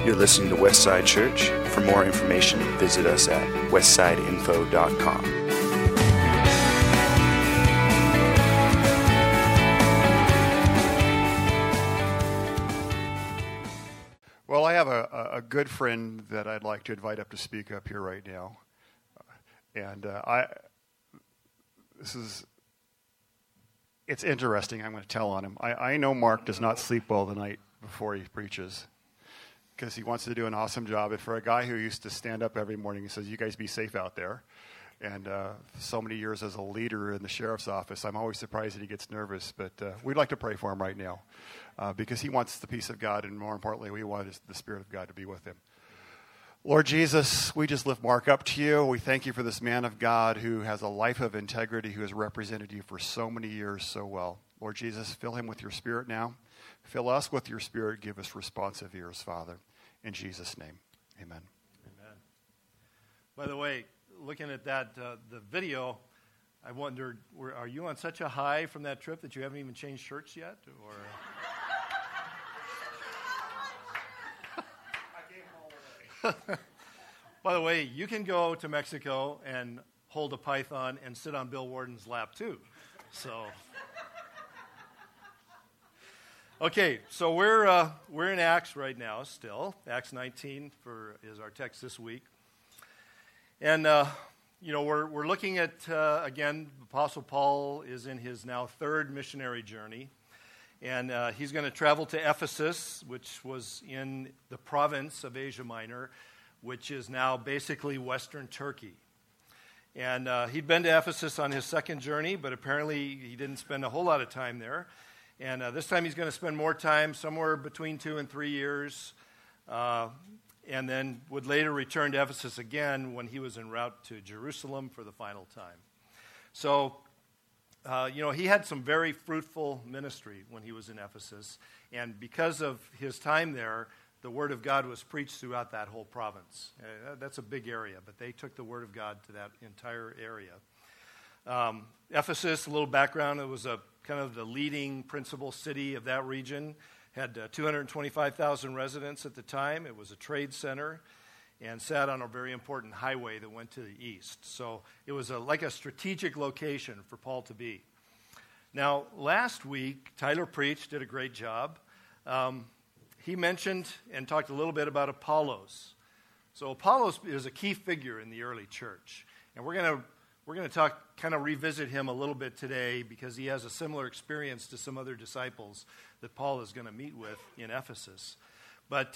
You're listening to Westside Church. For more information, visit us at westsideinfo.com. Well, I have a good friend that I'd like to invite up to speak up here right now. It's interesting. I'm going to tell on him. I know Mark does not sleep well the night before he preaches because he wants to do an awesome job. And for a guy who used to stand up every morning, he says, "You guys be safe out there." And so many years as a leader in the sheriff's office, I'm always surprised that he gets nervous. But we'd like to pray for him right now because he wants the peace of God, and more importantly, we want the Spirit of God to be with him. Lord Jesus, we just lift Mark up to you. We thank you for this man of God who has a life of integrity, who has represented you for so many years so well. Lord Jesus, fill him with your Spirit now. Fill us with your Spirit. Give us responsive ears, Father. In Jesus' name, amen. Amen. By the way, looking at that, the video, I wondered, are you on such a high from that trip that you haven't even changed shirts yet? Or By the way, you can go to Mexico and hold a python and sit on Bill Warden's lap too. So, okay, so we're in Acts right now still. Acts 19 is our text this week, and we're looking at again. Apostle Paul is in his now third missionary journey. And he's going to travel to Ephesus, which was in the province of Asia Minor, which is now basically Western Turkey. And he'd been to Ephesus on his second journey, but apparently he didn't spend a whole lot of time there. And this time he's going to spend more time, somewhere between 2 and 3 years, and then would later return to Ephesus again when he was en route to Jerusalem for the final time. So, he had some very fruitful ministry when he was in Ephesus, and because of his time there, the Word of God was preached throughout that whole province. That's a big area, but they took the Word of God to that entire area. Ephesus, a little background, it was a kind of the leading principal city of that region, had 225,000 residents at the time. It was a trade center and sat on a very important highway that went to the east. So it was like a strategic location for Paul to be. Now, last week, Tyler preached, did a great job. He mentioned and talked a little bit about Apollos. So Apollos is a key figure in the early church. And we're going to talk, kind of revisit him a little bit today because he has a similar experience to some other disciples that Paul is going to meet with in Ephesus. But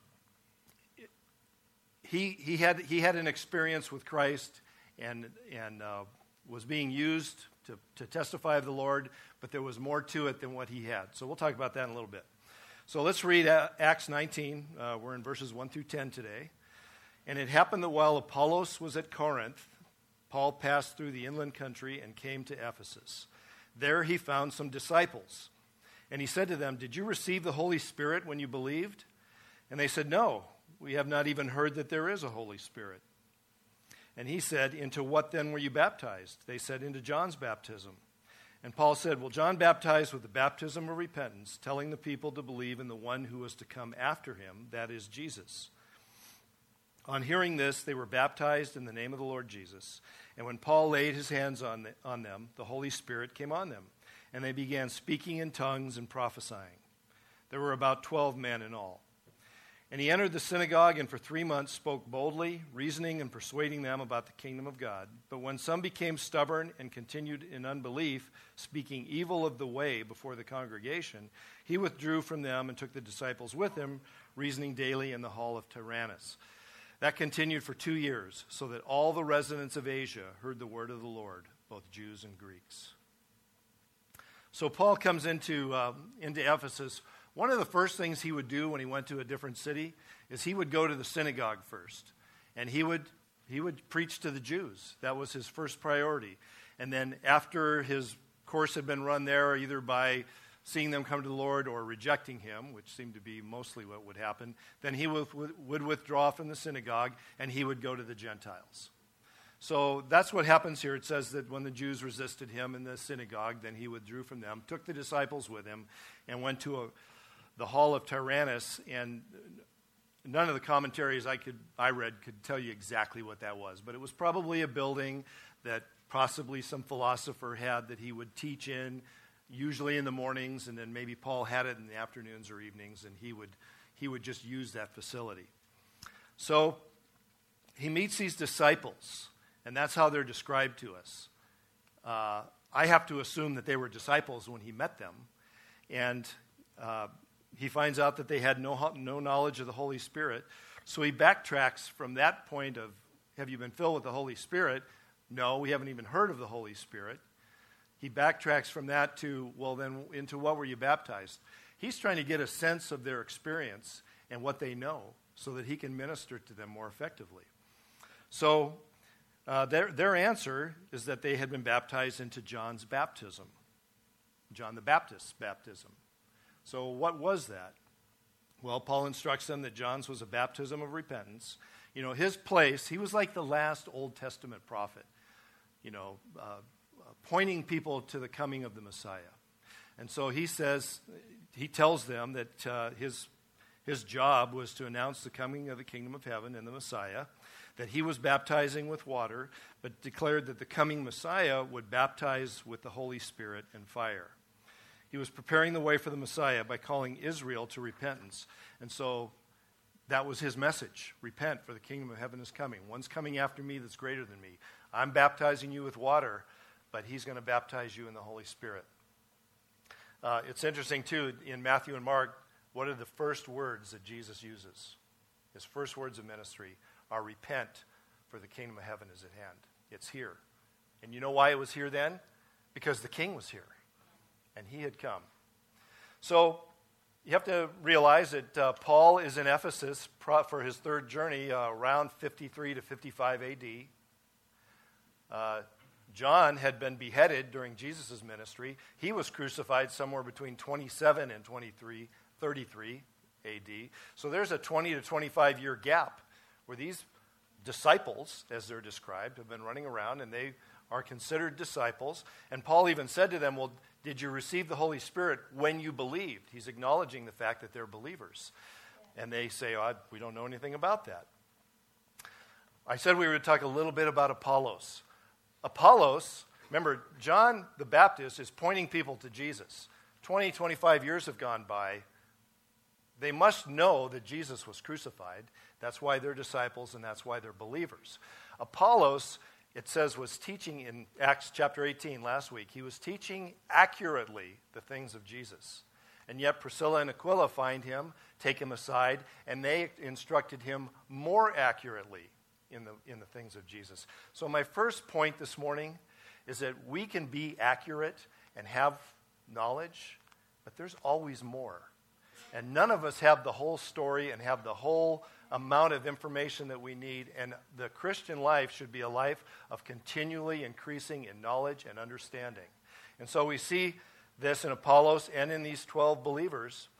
He had an experience with Christ and was being used to testify of the Lord, but there was more to it than what he had. So we'll talk about that in a little bit. So let's read Acts 19. We're in verses 1 through 10 today. And it happened that while Apollos was at Corinth, Paul passed through the inland country and came to Ephesus. There he found some disciples. And he said to them, "Did you receive the Holy Spirit when you believed?" And they said, "No. We have not even heard that there is a Holy Spirit." And he said, "Into what then were you baptized?" They said, "Into John's baptism." And Paul said, "Well, John baptized with the baptism of repentance, telling the people to believe in the one who was to come after him, that is Jesus." On hearing this, they were baptized in the name of the Lord Jesus. And when Paul laid his hands on them, the Holy Spirit came on them, and they began speaking in tongues and prophesying. There were about 12 men in all. And he entered the synagogue and for 3 months spoke boldly, reasoning and persuading them about the kingdom of God. But when some became stubborn and continued in unbelief, speaking evil of the way before the congregation, he withdrew from them and took the disciples with him, reasoning daily in the hall of Tyrannus. That continued for 2 years, so that all the residents of Asia heard the word of the Lord, both Jews and Greeks. So Paul comes into Ephesus. One of the first things he would do when he went to a different city is he would go to the synagogue first, and he would preach to the Jews. That was his first priority. And then after his course had been run there, either by seeing them come to the Lord or rejecting him, which seemed to be mostly what would happen, then he would withdraw from the synagogue and he would go to the Gentiles. So that's what happens here. It says that when the Jews resisted him in the synagogue, then he withdrew from them, took the disciples with him, and went to the hall of Tyrannus. And none of the commentaries I read could tell you exactly what that was, but it was probably a building that possibly some philosopher had that he would teach in, usually in the mornings, and then maybe Paul had it in the afternoons or evenings, and he would just use that facility. So he meets these disciples, and that's how they're described to us. I have to assume that they were disciples when he met them, and he finds out that they had no knowledge of the Holy Spirit. So he backtracks from that point of, have you been filled with the Holy Spirit? No, we haven't even heard of the Holy Spirit. He backtracks from that to, well, then into what were you baptized? He's trying to get a sense of their experience and what they know so that he can minister to them more effectively. So their answer is that they had been baptized into John's baptism, John the Baptist's baptism. So what was that? Well, Paul instructs them that John's was a baptism of repentance. You know, his place, he was like the last Old Testament prophet, pointing people to the coming of the Messiah. And so he tells them that his job was to announce the coming of the kingdom of heaven and the Messiah, that he was baptizing with water, but declared that the coming Messiah would baptize with the Holy Spirit and fire. He was preparing the way for the Messiah by calling Israel to repentance. And so that was his message. Repent, for the kingdom of heaven is coming. One's coming after me that's greater than me. I'm baptizing you with water, but he's going to baptize you in the Holy Spirit. It's interesting, too, in Matthew and Mark, what are the first words that Jesus uses? His first words of ministry are repent, for the kingdom of heaven is at hand. It's here. And you know why it was here then? Because the king was here, and he had come. So you have to realize that Paul is in Ephesus for his third journey around 53 to 55 A.D. John had been beheaded during Jesus' ministry. He was crucified somewhere between 27 and 33 A.D. So there's a 20 to 25 year gap where these disciples, as they're described, have been running around, and they are considered disciples. And Paul even said to them, well, did you receive the Holy Spirit when you believed? He's acknowledging the fact that they're believers. And they say, we don't know anything about that. I said we would talk a little bit about Apollos. Apollos, remember, John the Baptist is pointing people to Jesus. 20, 25 years have gone by. They must know that Jesus was crucified. That's why they're disciples, and that's why they're believers. Apollos, it says, was teaching in Acts chapter 18 last week. He was teaching accurately the things of Jesus. And yet Priscilla and Aquila find him, take him aside, and they instructed him more accurately in the things of Jesus. So my first point this morning is that we can be accurate and have knowledge, but there's always more. And none of us have the whole story and have the whole amount of information that we need. And the Christian life should be a life of continually increasing in knowledge and understanding. And so we see this in Apollos and in these 12 believers.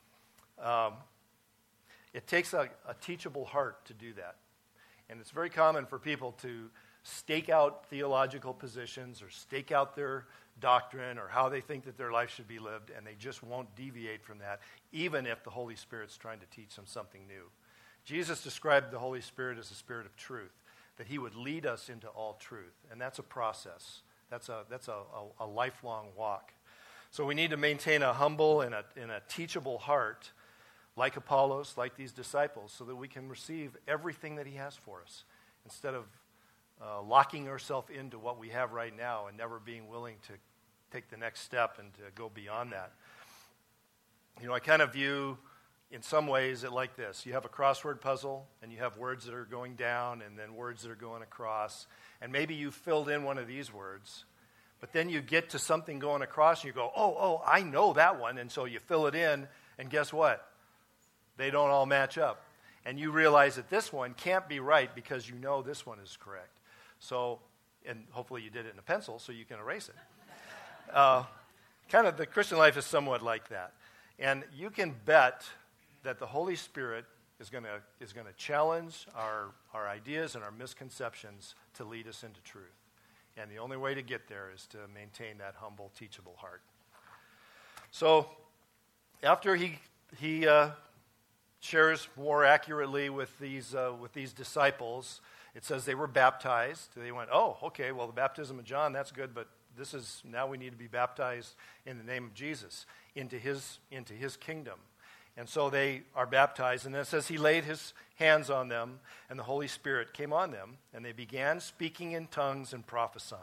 It takes a teachable heart to do that. And it's very common for people to stake out theological positions or stake out their doctrine or how they think that their life should be lived, and they just won't deviate from that, even if the Holy Spirit's trying to teach them something new. Jesus described the Holy Spirit as a spirit of truth, that he would lead us into all truth, and that's a process. That's a lifelong walk. So we need to maintain a humble and a teachable heart, like Apollos, like these disciples, so that we can receive everything that he has for us, instead of locking ourselves into what we have right now and never being willing to take the next step and to go beyond that. I kind of view, in some ways, it like this. You have a crossword puzzle, and you have words that are going down and then words that are going across. And maybe you filled in one of these words, but then you get to something going across, and you go, oh, I know that one. And so you fill it in, and guess what? They don't all match up. And you realize that this one can't be right because you know this one is correct. So, and hopefully you did it in a pencil so you can erase it. Kind of the Christian life is somewhat like that. And you can bet that the Holy Spirit is going to challenge our ideas and our misconceptions to lead us into truth. And the only way to get there is to maintain that humble, teachable heart. So after he shares more accurately with these disciples. It says they were baptized. They went, oh, okay, well, the baptism of John, that's good, but now we need to be baptized in the name of Jesus into his kingdom. And so they are baptized, and then it says he laid his hands on them, and the Holy Spirit came on them, and they began speaking in tongues and prophesying.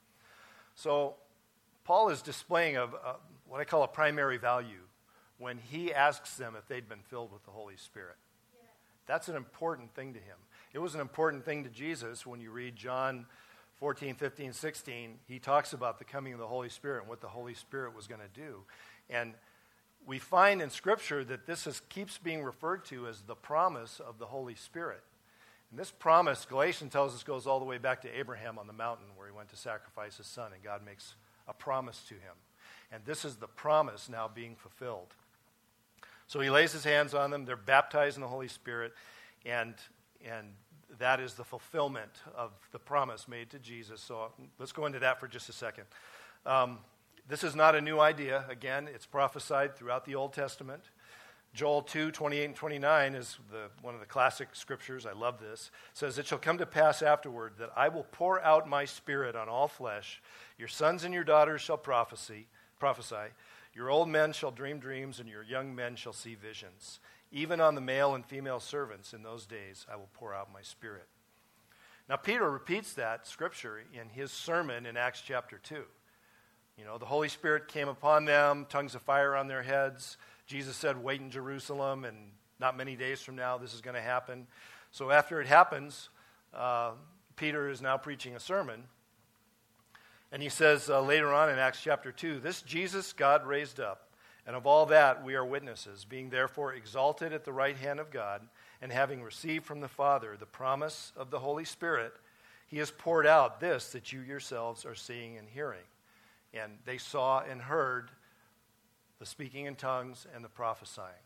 So Paul is displaying what I call a primary value when he asks them if they'd been filled with the Holy Spirit. Yeah. That's an important thing to him. It was an important thing to Jesus. When you read John 14, 15, 16, he talks about the coming of the Holy Spirit and what the Holy Spirit was going to do. And we find in Scripture that this keeps being referred to as the promise of the Holy Spirit. And this promise, Galatians tells us, goes all the way back to Abraham on the mountain where he went to sacrifice his son, and God makes a promise to him. And this is the promise now being fulfilled. So he lays his hands on them, they're baptized in the Holy Spirit, and that is the fulfillment of the promise made to Jesus. So let's go into that for just a second. This is not a new idea. Again, it's prophesied throughout the Old Testament. Joel 2, 28 and 29 is one of the classic scriptures. I love this. It says, "It shall come to pass afterward that I will pour out my spirit on all flesh. Your sons and your daughters shall prophesy. Your old men shall dream dreams, and your young men shall see visions. Even on the male and female servants in those days I will pour out my spirit." Now, Peter repeats that scripture in his sermon in Acts chapter 2. You know, the Holy Spirit came upon them, tongues of fire on their heads. Jesus said, wait in Jerusalem, and not many days from now this is going to happen. So after it happens, Peter is now preaching a sermon. And he says later on in Acts chapter 2, "This Jesus God raised up, and of all that we are witnesses, being therefore exalted at the right hand of God, and having received from the Father the promise of the Holy Spirit, he has poured out this that you yourselves are seeing and hearing." And they saw and heard the speaking in tongues and the prophesying.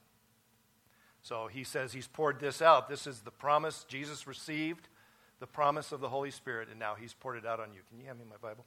So he says he's poured this out. This is the promise. Jesus received the promise of the Holy Spirit, and now he's poured it out on you. Can you hand me my Bible?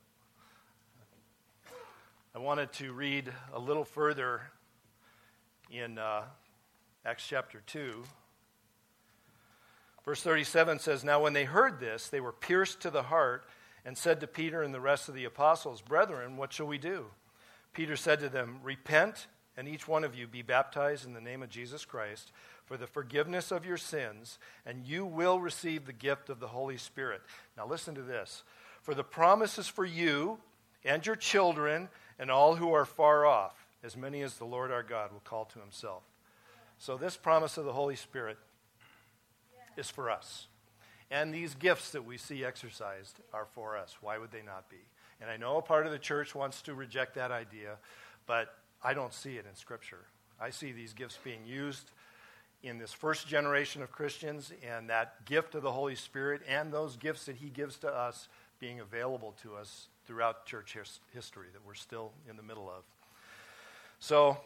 I wanted to read a little further in Acts chapter 2. Verse 37 says, "Now when they heard this, they were pierced to the heart, and said to Peter and the rest of the apostles, 'Brethren, what shall we do?' Peter said to them, 'Repent, and each one of you be baptized in the name of Jesus Christ for the forgiveness of your sins, and you will receive the gift of the Holy Spirit.' Now listen to this. 'For the promise is for you and your children and all who are far off, as many as the Lord our God will call to himself.'" So this promise of the Holy Spirit is for us. And these gifts that we see exercised are for us. Why would they not be? And I know a part of the church wants to reject that idea, but I don't see it in Scripture. I see these gifts being used in this first generation of Christians, and that gift of the Holy Spirit and those gifts that he gives to us being available to us throughout church history that we're still in the middle of. So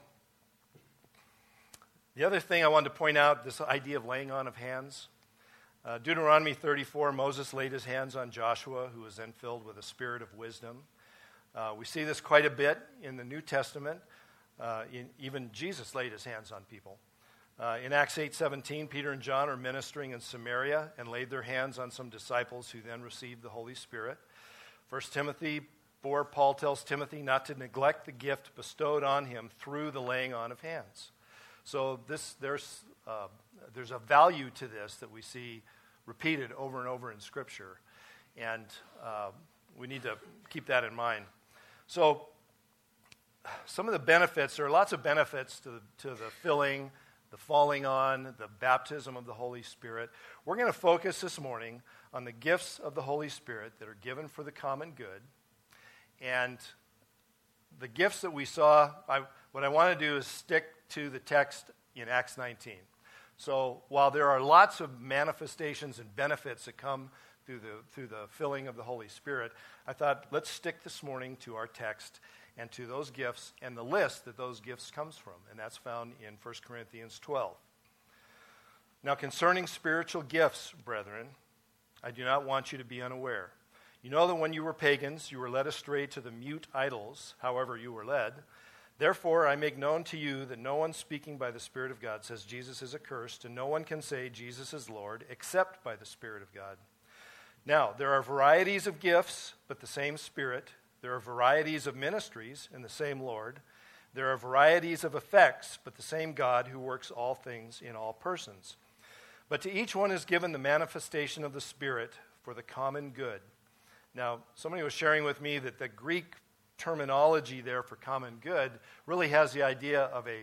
the other thing I wanted to point out, this idea of laying on of hands. Deuteronomy 34, Moses laid his hands on Joshua, who was then filled with a spirit of wisdom. We see this quite a bit in the New Testament. Even Jesus laid his hands on people. In Acts 8:17, Peter and John are ministering in Samaria and laid their hands on some disciples who then received the Holy Spirit. 1 Timothy 4, Paul tells Timothy not to neglect the gift bestowed on him through the laying on of hands. So there's a value to this that we see repeated over and over in Scripture, and we need to keep that in mind. So some of the benefits, there are lots of benefits to the filling, the falling on, the baptism of the Holy Spirit. We're going to focus this morning on the gifts of the Holy Spirit that are given for the common good. And the gifts that we saw, what I want to do is stick to the text in Acts 19. So while there are lots of manifestations and benefits that come through the filling of the Holy Spirit, I thought let's stick this morning to our text and to those gifts and the list that those gifts comes from. And that's found in 1 Corinthians 12. "Now concerning spiritual gifts, brethren, I do not want you to be unaware. You know that when you were pagans, you were led astray to the mute idols, however you were led. Therefore, I make known to you that no one speaking by the Spirit of God says Jesus is accursed, and no one can say Jesus is Lord except by the Spirit of God. Now, there are varieties of gifts, but the same Spirit. There are varieties of ministries, and the same Lord. There are varieties of effects, but the same God who works all things in all persons. But to each one is given the manifestation of the Spirit for the common good. Now, somebody was sharing with me that the Greek terminology there for common good really has the idea of a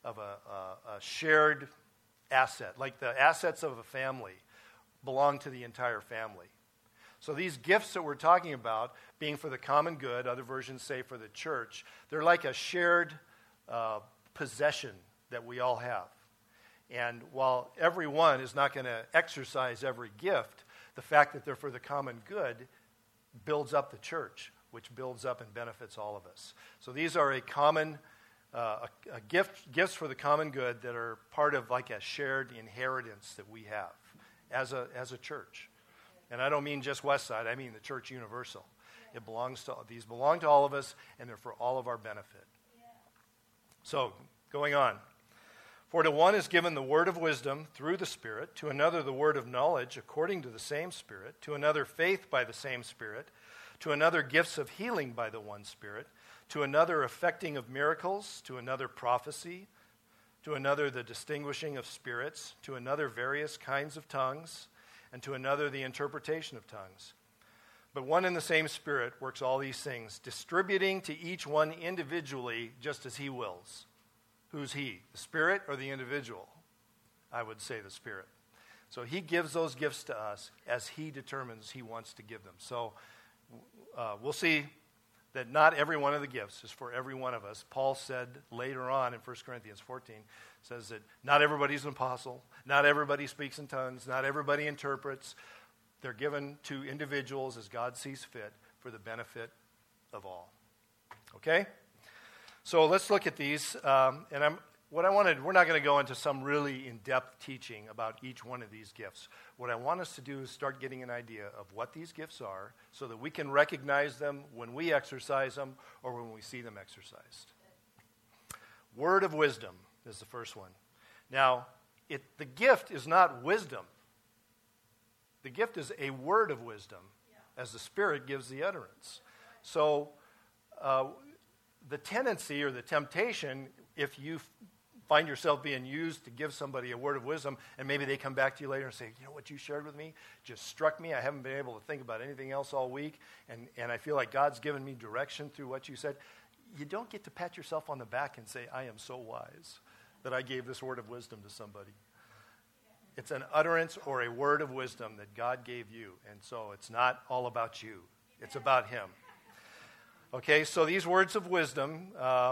shared asset, like the assets of a family belong to the entire family. So these gifts that we're talking about, being for the common good, other versions say for the church, they're like a shared possession that we all have. And while everyone is not going to exercise every gift, the fact that they're for the common good builds up the church, which builds up and benefits all of us. So these are a common gifts for the common good that are part of like a shared inheritance that we have as a church. And I don't mean just Westside, I mean the church universal. These belong to all of us, and they're for all of our benefit. So, going on. For to one is given the word of wisdom through the Spirit, to another the word of knowledge according to the same Spirit, to another faith by the same Spirit, to another gifts of healing by the one Spirit, to another effecting of miracles, to another prophecy, to another the distinguishing of spirits, to another various kinds of tongues, and to another the interpretation of tongues. But one and the same Spirit works all these things, distributing to each one individually just as he wills. Who's he? The Spirit or the individual? I would say the Spirit. So he gives those gifts to us as he determines he wants to give them. So we'll see that not every one of the gifts is for every one of us. Paul said later on in 1 Corinthians 14, says that not everybody's an apostle, not everybody speaks in tongues, not everybody interprets. They're given to individuals as God sees fit for the benefit of all. Okay? So let's look at these. We're not going to go into some really in-depth teaching about each one of these gifts. What I want us to do is start getting an idea of what these gifts are so that we can recognize them when we exercise them or when we see them exercised. Word of wisdom is the first one. Now, the gift is not wisdom. The gift is a word of wisdom as the Spirit gives the utterance. So the tendency or the temptation, if you find yourself being used to give somebody a word of wisdom, and maybe they come back to you later and say, you know what you shared with me just struck me. I haven't been able to think about anything else all week, and I feel like God's given me direction through what you said. You don't get to pat yourself on the back and say, I am so wise that I gave this word of wisdom to somebody. It's an utterance or a word of wisdom that God gave you, and so it's not all about you. It's about Him. Okay, so these words of wisdom,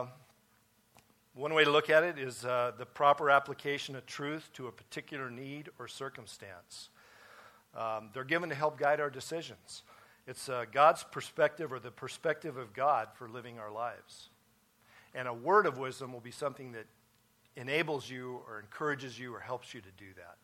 one way to look at it is the proper application of truth to a particular need or circumstance. They're given to help guide our decisions. It's God's perspective or the perspective of God for living our lives. And a word of wisdom will be something that enables you or encourages you or helps you to do that.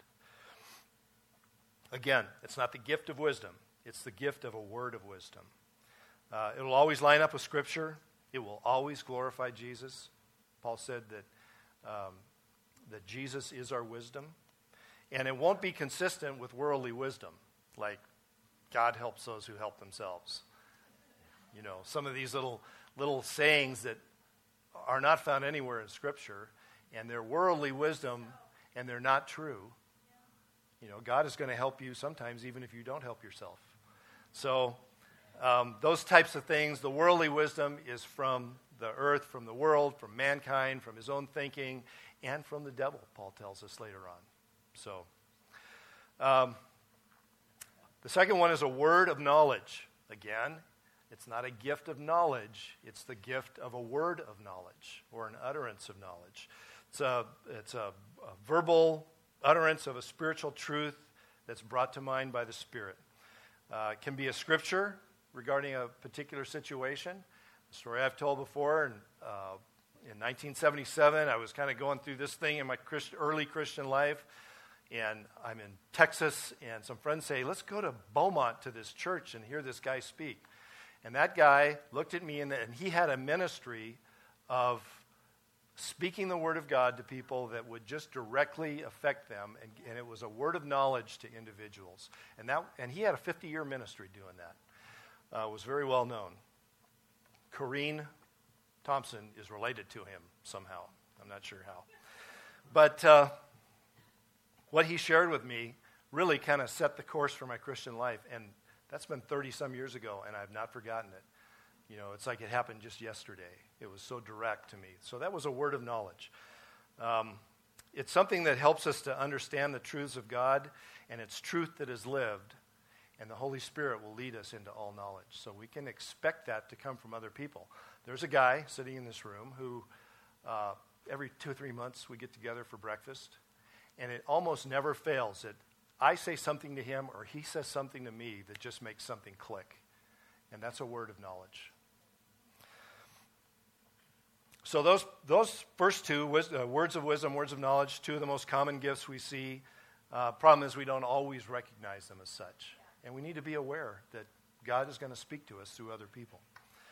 Again, it's not the gift of wisdom. It's the gift of a word of wisdom. It'll always line up with Scripture. It will always glorify Jesus. Paul said that Jesus is our wisdom. And it won't be consistent with worldly wisdom, like God helps those who help themselves. You know, some of these little sayings that are not found anywhere in Scripture, and they're worldly wisdom, and they're not true. You know, God is going to help you sometimes even if you don't help yourself. So those types of things, the worldly wisdom is from the earth, from the world, from mankind, from his own thinking, and from the devil, Paul tells us later on. So the second one is a word of knowledge. Again, it's not a gift of knowledge. It's the gift of a word of knowledge or an utterance of knowledge. It's a verbal utterance of a spiritual truth that's brought to mind by the Spirit. It can be a scripture regarding a particular situation. The story I've told before, in 1977, I was kind of going through this thing in my early Christian life, and I'm in Texas, and some friends say, let's go to Beaumont to this church and hear this guy speak. And that guy looked at me, and he had a ministry of speaking the word of God to people that would just directly affect them, and it was a word of knowledge to individuals. And he had a 50-year ministry doing that. Was very well known. Corrine Thompson is related to him somehow. I'm not sure how. But what he shared with me really kind of set the course for my Christian life, and that's been 30-some years ago, and I've not forgotten it. You know, it's like it happened just yesterday. It was so direct to me. So that was a word of knowledge. It's something that helps us to understand the truths of God, and it's truth that is lived, and the Holy Spirit will lead us into all knowledge. So we can expect that to come from other people. There's a guy sitting in this room who every 2 or 3 months we get together for breakfast, and it almost never fails that I say something to him or he says something to me that just makes something click. And that's a word of knowledge. So those first two, words of wisdom, words of knowledge, two of the most common gifts we see. Problem is we don't always recognize them as such. And we need to be aware that God is going to speak to us through other people.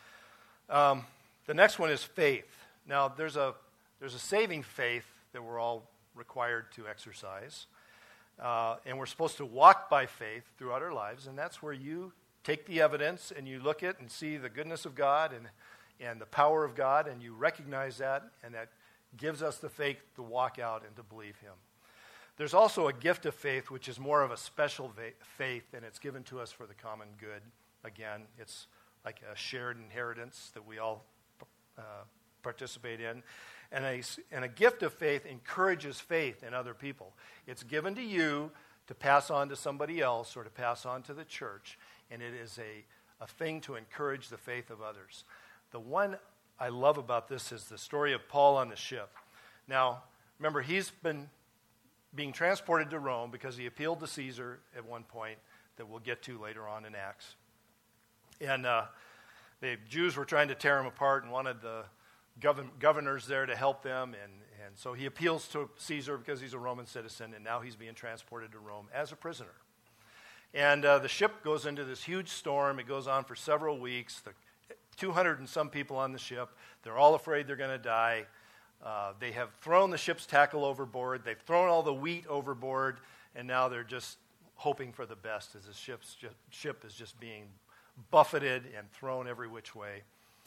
The next one is faith. Now, there's a saving faith that we're all required to exercise. And we're supposed to walk by faith throughout our lives, and that's where you take the evidence and you look at and see the goodness of God and the power of God, and you recognize that, and that gives us the faith to walk out and to believe Him. There's also a gift of faith, which is more of a special faith, and it's given to us for the common good. Again, it's like a shared inheritance that we all participate in. And a gift of faith encourages faith in other people. It's given to you to pass on to somebody else or to pass on to the church, and it is a thing to encourage the faith of others. The one I love about this is the story of Paul on the ship. Now, remember, he's been being transported to Rome because he appealed to Caesar at one point that we'll get to later on in Acts. And the Jews were trying to tear him apart and wanted the governors there to help them, and so he appeals to Caesar because he's a Roman citizen, and now he's being transported to Rome as a prisoner. And the ship goes into this huge storm. It goes on for several weeks. 200 and some people on the ship. They're all afraid they're going to die. They have thrown the ship's tackle overboard. They've thrown all the wheat overboard, and now they're just hoping for the best as the ship is just being buffeted and thrown every which way.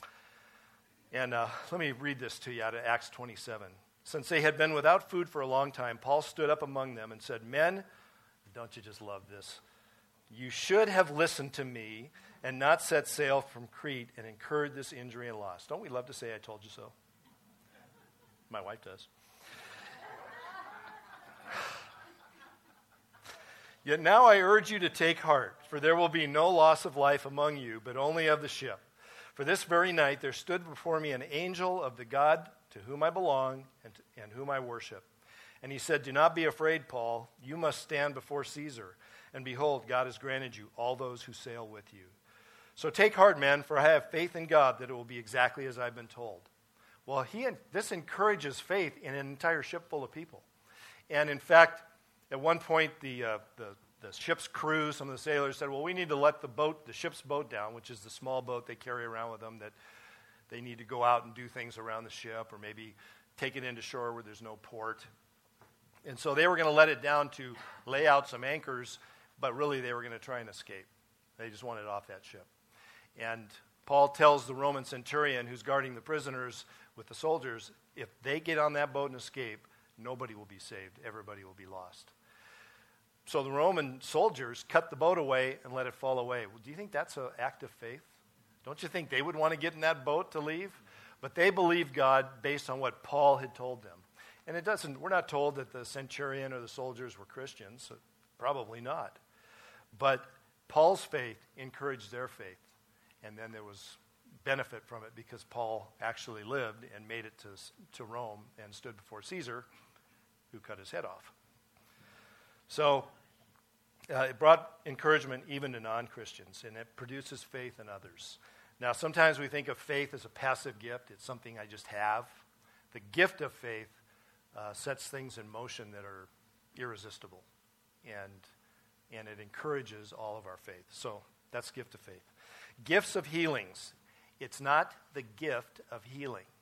And let me read this to you out of Acts 27. Since they had been without food for a long time, Paul stood up among them and said, "Men, don't you just love this? You should have listened to me and not set sail from Crete and incurred this injury and loss." Don't we love to say, "I told you so"? My wife does. "Yet now I urge you to take heart, for there will be no loss of life among you, but only of the ship. For this very night there stood before me an angel of the God to whom I belong and whom I worship. And he said, 'Do not be afraid, Paul. You must stand before Caesar. And behold, God has granted you all those who sail with you. So take heart, men, for I have faith in God that it will be exactly as I've been told.'" Well, this encourages faith in an entire ship full of people. And in fact, at one point, the ship's crew, some of the sailors said, "Well, we need to let the ship's boat down," which is the small boat they carry around with them that they need to go out and do things around the ship or maybe take it into shore where there's no port. And so they were going to let it down to lay out some anchors, but really they were going to try and escape. They just wanted off that ship. And Paul tells the Roman centurion who's guarding the prisoners with the soldiers, if they get on that boat and escape, nobody will be saved. Everybody will be lost. So the Roman soldiers cut the boat away and let it fall away. Well, do you think that's an act of faith? Don't you think they would want to get in that boat to leave? But they believed God based on what Paul had told them. And we're not told that the centurion or the soldiers were Christians. So probably not. But Paul's faith encouraged their faith. And then there was benefit from it because Paul actually lived and made it to Rome and stood before Caesar, who cut his head off. So it brought encouragement even to non-Christians, and it produces faith in others. Now, sometimes we think of faith as a passive gift. It's something I just have. The gift of faith sets things in motion that are irresistible, and it encourages all of our faith. So that's gift of faith. Gifts of healings. It's not the gift of healing.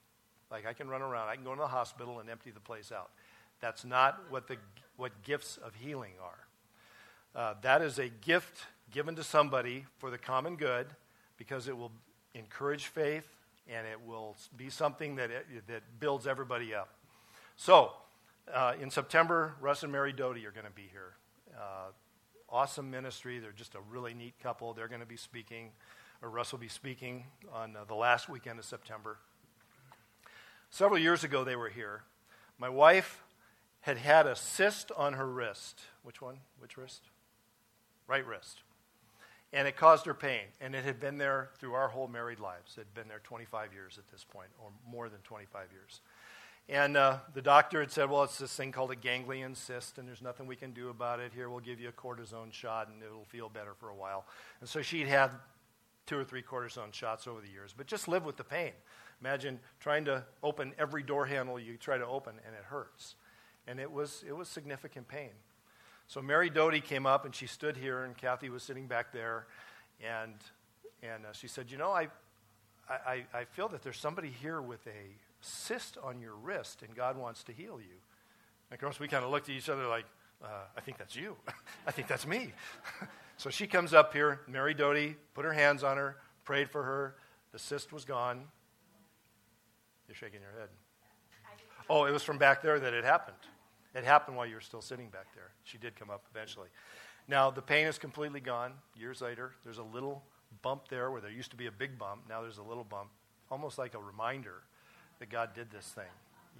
Like I can run around, I can go to the hospital and empty the place out. That's not what gifts of healing are. That is a gift given to somebody for the common good because it will encourage faith and it will be something that builds everybody up. So, in September, Russ and Mary Doty are going to be here. Awesome ministry. They're just a really neat couple. They're going to be speaking, or Russ will be speaking on the last weekend of September. Several years ago, they were here. My wife had a cyst on her wrist. Which one? Which wrist? Right wrist. And it caused her pain. And it had been there through our whole married lives. It had been there 25 years at this point, or more than 25 years. And the doctor had said, well, it's this thing called a ganglion cyst, and there's nothing we can do about it. Here, we'll give you a cortisone shot, and it'll feel better for a while. And so she'd had 2 or 3 cortisone shots over the years, but just live with the pain. Imagine trying to open every door handle you try to open, and it hurts. And it was significant pain. So Mary Doty came up, and she stood here, and Kathy was sitting back there, and she said, I feel that there's somebody here with a cyst on your wrist, and God wants to heal you. And of course, we kind of looked at each other like, I think that's you. I think that's me. So she comes up here, Mary Doty, put her hands on her, prayed for her. The cyst was gone. You're shaking your head. Oh, it was from back there that it happened. It happened while you were still sitting back there. She did come up eventually. Now, the pain is completely gone. Years later, there's a little bump there where there used to be a big bump. Now there's a little bump, almost like a reminder that God did this thing,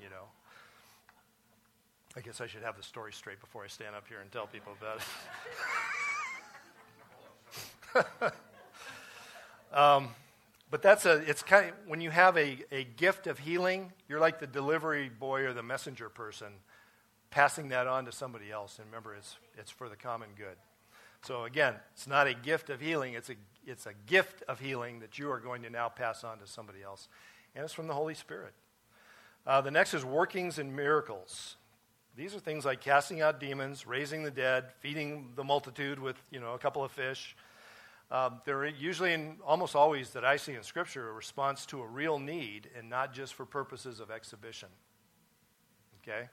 I guess I should have the story straight before I stand up here and tell people about it. But it's kind of, when you have a gift of healing, you're like the delivery boy or the messenger person passing that on to somebody else. And remember, it's for the common good. So again, it's not a gift of healing, it's a gift of healing that you are going to now pass on to somebody else. And it's from the Holy Spirit. The next is workings and miracles. These are things like casting out demons, raising the dead, feeding the multitude with a couple of fish. They're usually, and almost always that I see in Scripture, a response to a real need and not just for purposes of exhibition. Okay?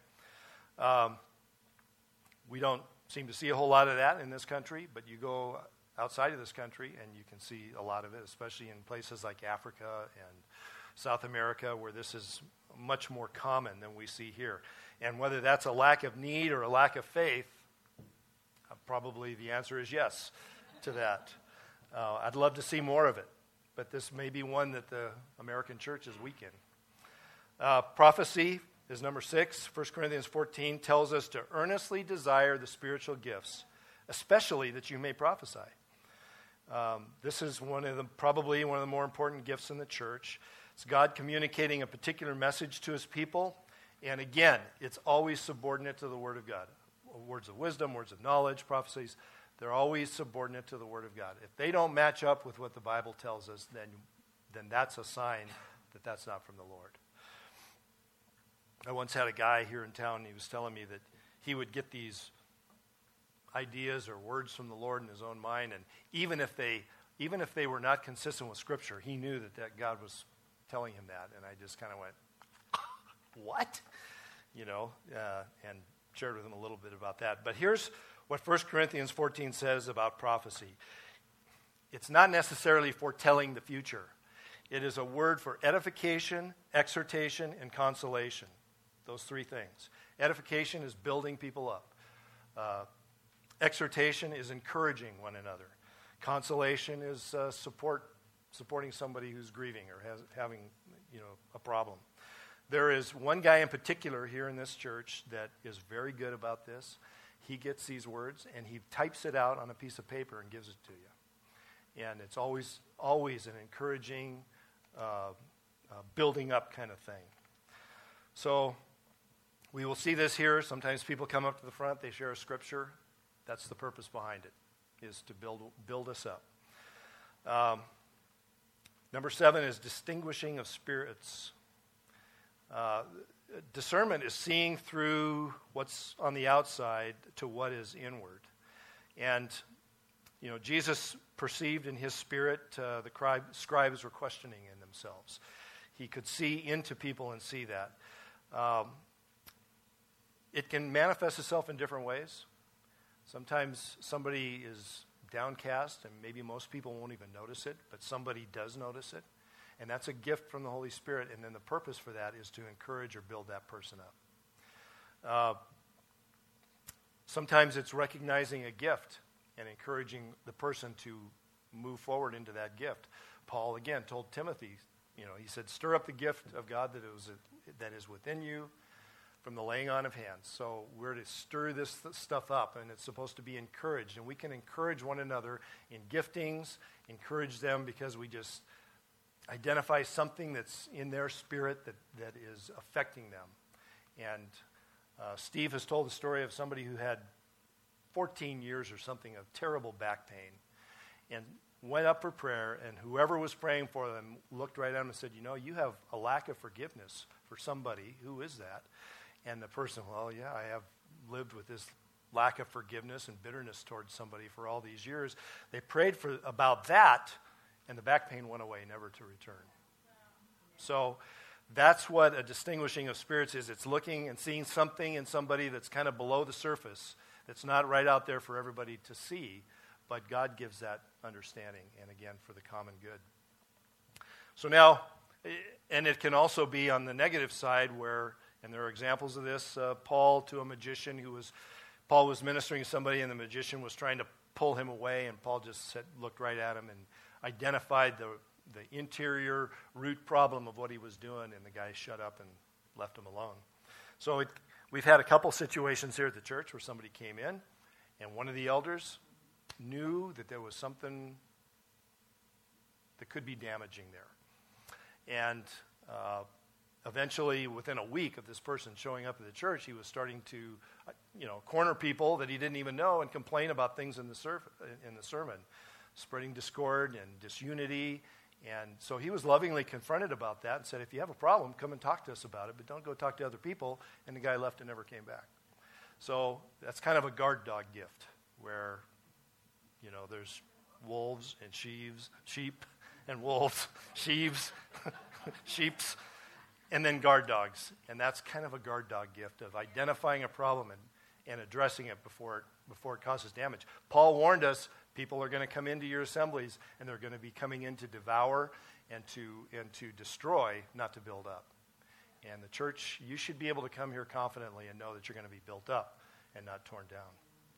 We don't seem to see a whole lot of that in this country, but you go outside of this country and you can see a lot of it, especially in places like Africa and South America, where this is much more common than we see here. And whether that's a lack of need or a lack of faith, probably the answer is yes to that. I'd love to see more of it, but this may be one that the American church is weak in. Prophecy is number 6. 1 Corinthians 14 tells us to earnestly desire the spiritual gifts, especially that you may prophesy. This is probably one of the more important gifts in the church. It's God communicating a particular message to his people. And again, it's always subordinate to the Word of God. Words of wisdom, words of knowledge, prophecies, they're always subordinate to the Word of God. If they don't match up with what the Bible tells us, then that's a sign that that's not from the Lord. I once had a guy here in town, he was telling me that he would get these ideas or words from the Lord in his own mind, and even if they were not consistent with Scripture, he knew that God was telling him that, and I just kind of went, what? And shared with him a little bit about that. But here's what 1 Corinthians 14 says about prophecy. It's not necessarily foretelling the future. It is a word for edification, exhortation, and consolation. Those 3 things. Edification is building people up. Exhortation is encouraging one another. Consolation is supporting somebody who's grieving or having a problem. There is one guy in particular here in this church that is very good about this. He gets these words and he types it out on a piece of paper and gives it to you. And it's always an encouraging, building up kind of thing. So we will see this here. Sometimes people come up to the front, they share a scripture. That's the purpose behind it, is to build us up. Number 7 is distinguishing of spirits. Discernment is seeing through what's on the outside to what is inward. And, Jesus perceived in his spirit the scribes were questioning in themselves. he could see into people and see that. It can manifest itself in different ways. Sometimes somebody is downcast, and maybe most people won't even notice it, but somebody does notice it. And that's a gift from the Holy Spirit, and then the purpose for that is to encourage or build that person up. Sometimes it's recognizing a gift and encouraging the person to move forward into that gift. Paul, again, told Timothy, he said, stir up the gift of God that is within you from the laying on of hands. So we're to stir this stuff up, and it's supposed to be encouraged. And we can encourage one another in giftings, encourage them because we just identify something that's in their spirit that is affecting them. And Steve has told the story of somebody who had 14 years or something of terrible back pain and went up for prayer, and whoever was praying for them looked right at him and said, you have a lack of forgiveness for somebody. Who is that? And the person, well, yeah, I have lived with this lack of forgiveness and bitterness towards somebody for all these years. They prayed about that, and the back pain went away, never to return. So that's what a distinguishing of spirits is. It's looking and seeing something in somebody that's kind of below the surface, that's not right out there for everybody to see, but God gives that understanding, and again, for the common good. So now, and it can also be on the negative side where, and there are examples of this, Paul to a magician Paul was ministering to somebody, and the magician was trying to pull him away, and Paul just looked right at him and identified the interior root problem of what he was doing, and the guy shut up and left him alone. So we've had a couple situations here at the church where somebody came in, and one of the elders knew that there was something that could be damaging there. And eventually, within a week of this person showing up at the church, he was starting to, corner people that he didn't even know and complain about things in the sermon, spreading discord and disunity. And so he was lovingly confronted about that and said, if you have a problem, come and talk to us about it, but don't go talk to other people. And the guy left and never came back. So that's kind of a guard dog gift where, there's wolves and sheep and wolves, sheaves, sheeps, and then guard dogs. And that's kind of a guard dog gift of identifying a problem and addressing it before it causes damage. Paul warned us, people are going to come into your assemblies, and they're going to be coming in to devour and to destroy, not to build up. And the church, you should be able to come here confidently and know that you're going to be built up and not torn down.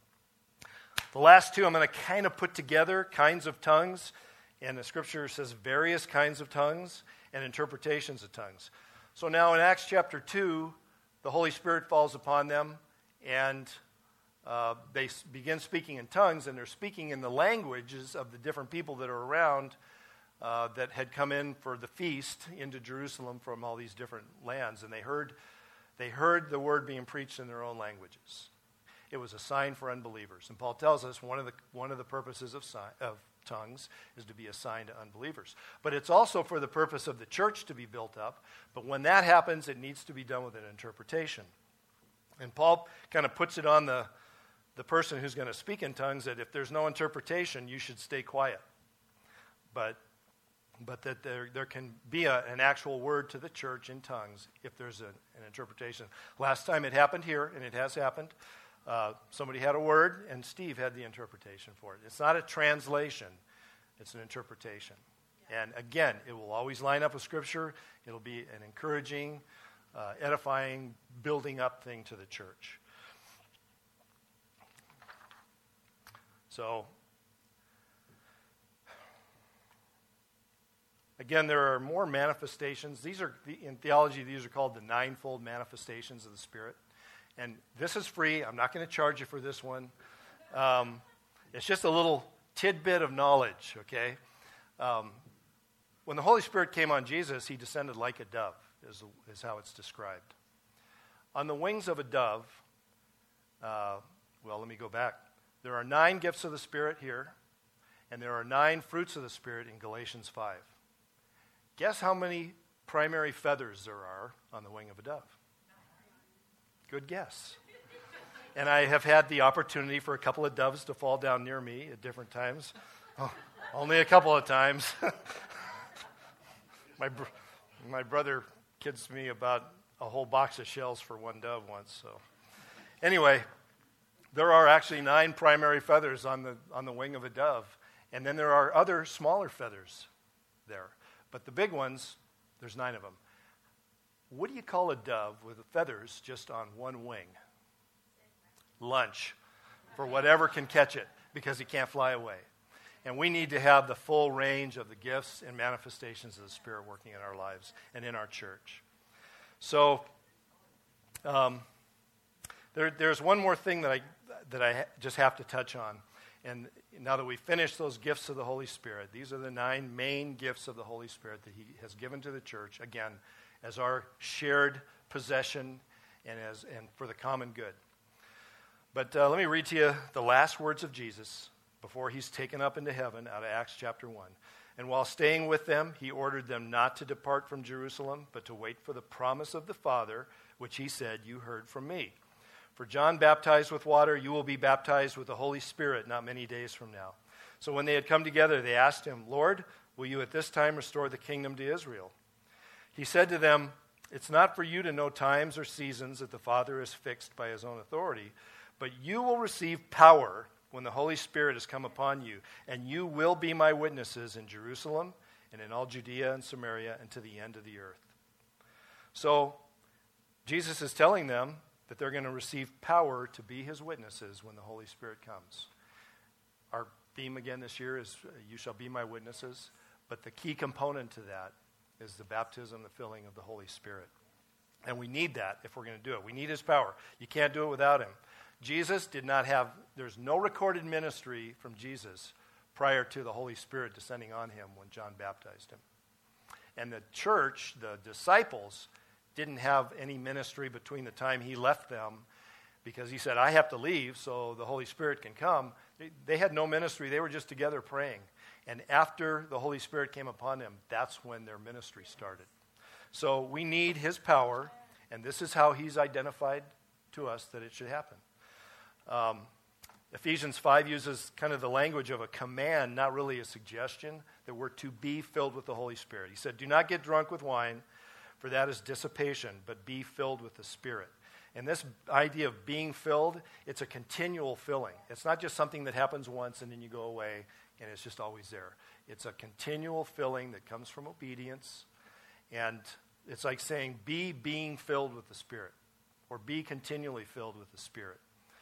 The last two I'm going to kind of put together, kinds of tongues. And the scripture says various kinds of tongues and interpretations of tongues. So now in Acts chapter 2, the Holy Spirit falls upon them, and they begin speaking in tongues, and they're speaking in the languages of the different people that are around that had come in for the feast into Jerusalem from all these different lands. And they heard the word being preached in their own languages. It was a sign for unbelievers. And Paul tells us one of the purposes of tongues is to be a sign to unbelievers. But it's also for the purpose of the church to be built up. But when that happens, it needs to be done with an interpretation. And Paul kind of puts it on the person who's going to speak in tongues that if there's no interpretation, you should stay quiet. But that there can be an actual word to the church in tongues if there's an interpretation. Last time it happened here, and it has happened, somebody had a word, and Steve had the interpretation for it. It's not a translation. It's an interpretation. Yeah. And again, it will always line up with Scripture. It'll be an encouraging, edifying, building up thing to the church. So, again, there are more manifestations. In theology, these are called the ninefold manifestations of the Spirit. And this is free. I'm not going to charge you for this one. It's just a little tidbit of knowledge, okay? When the Holy Spirit came on Jesus, he descended like a dove, is how it's described. On the wings of a dove, let me go back. There are 9 gifts of the Spirit here, and there are 9 fruits of the Spirit in Galatians 5. Guess how many primary feathers there are on the wing of a dove? Good guess. And I have had the opportunity for a couple of doves to fall down near me at different times. Oh, only a couple of times. My brother kids me about a whole box of shells for one dove once. So, anyway, there are actually 9 primary feathers on the wing of a dove, and then there are other smaller feathers there. But the big ones, there's 9 of them. What do you call a dove with feathers just on one wing? Lunch, for whatever can catch it, because it can't fly away. And we need to have the full range of the gifts and manifestations of the Spirit working in our lives and in our church. So there's one more thing that I just have to touch on. And now that we've finished those gifts of the Holy Spirit, these are the 9 main gifts of the Holy Spirit that he has given to the church, again, as our shared possession and for the common good. But let me read to you the last words of Jesus before he's taken up into heaven out of Acts chapter 1. And while staying with them, he ordered them not to depart from Jerusalem, but to wait for the promise of the Father, which he said, "You heard from me. For John baptized with water, you will be baptized with the Holy Spirit not many days from now." So when they had come together, they asked him, "Lord, will you at this time restore the kingdom to Israel?" He said to them, "It's not for you to know times or seasons that the Father has fixed by his own authority, but you will receive power when the Holy Spirit has come upon you, and you will be my witnesses in Jerusalem and in all Judea and Samaria and to the end of the earth." So Jesus is telling them that they're going to receive power to be his witnesses when the Holy Spirit comes. Our theme again this year is, "You shall be my witnesses," but the key component to that is the baptism, the filling of the Holy Spirit. And we need that if we're going to do it. We need his power. You can't do it without him. Jesus did not have, there's no recorded ministry from Jesus prior to the Holy Spirit descending on him when John baptized him. And the church, the disciples, didn't have any ministry between the time he left them, because he said, "I have to leave so the Holy Spirit can come." They had no ministry. They were just together praying. And after the Holy Spirit came upon them, that's when their ministry started. So we need his power, and this is how he's identified to us that it should happen. Ephesians 5 uses kind of the language of a command, not really a suggestion, that we're to be filled with the Holy Spirit. He said, "Do not get drunk with wine, for that is dissipation, but be filled with the Spirit." And this idea of being filled, it's a continual filling. It's not just something that happens once and then you go away and it's just always there. It's a continual filling that comes from obedience. And it's like saying, be being filled with the Spirit, or be continually filled with the Spirit.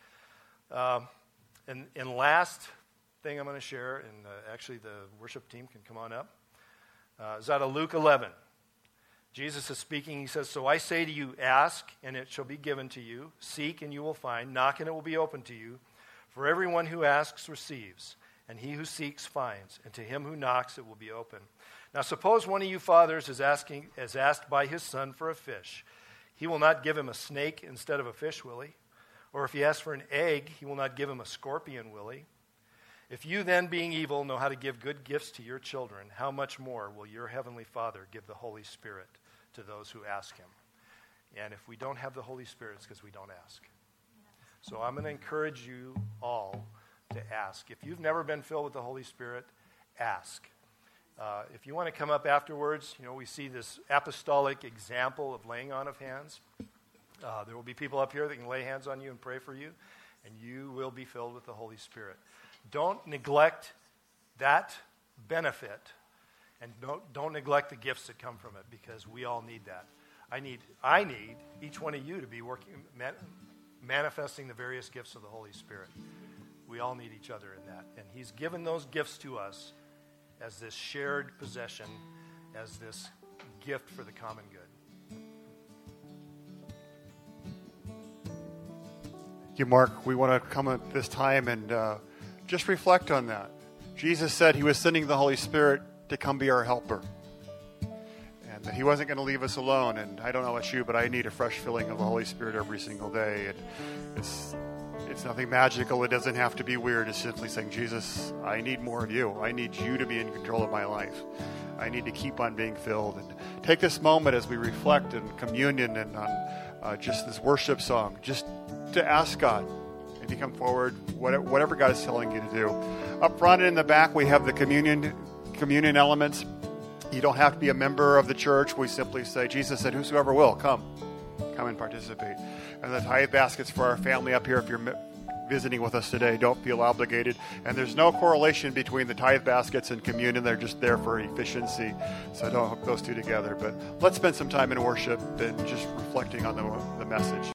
And last thing I'm going to share, and actually the worship team can come on up, is out of Luke 11. Jesus is speaking. He says, "So I say to you, ask, and it shall be given to you. Seek, and you will find. Knock, and it will be opened to you. For everyone who asks receives, and he who seeks finds, and to him who knocks it will be open. Now suppose one of you fathers is asked by his son for a fish. He will not give him a snake instead of a fish, will he? Or if he asks for an egg, he will not give him a scorpion, will he? If you then, being evil, know how to give good gifts to your children, how much more will your heavenly Father give the Holy Spirit to those who ask him?" And if we don't have the Holy Spirit, it's because we don't ask. So I'm going to encourage you all to ask. If you've never been filled with the Holy Spirit, ask. If you want to come up afterwards, we see this apostolic example of laying on of hands. There will be people up here that can lay hands on you and pray for you, and you will be filled with the Holy Spirit. Don't neglect that benefit, and don't neglect the gifts that come from it, because we all need that. I need each one of you to be working, manifesting the various gifts of the Holy Spirit. We all need each other in that. And he's given those gifts to us as this shared possession, as this gift for the common good. Thank you, Mark. We want to come at this time and just reflect on that. Jesus said he was sending the Holy Spirit to come be our helper. And that he wasn't going to leave us alone. And I don't know about you, but I need a fresh filling of the Holy Spirit every single day. And it's nothing magical. It doesn't have to be weird. It's simply saying, Jesus, I need more of you. I need you to be in control of my life. I need to keep on being filled. And take this moment as we reflect in communion and on just this worship song, just to ask God. If you come forward, whatever God is telling you to do. Up front and in the back, we have the communion elements. You don't have to be a member of the church. We simply say, Jesus said, whosoever will, come and participate. And the tithe baskets for our family up here, if you're visiting with us today, don't feel obligated. And there's no correlation between the tithe baskets and communion. They're just there for efficiency. So don't hook those two together. But let's spend some time in worship and just reflecting on the message.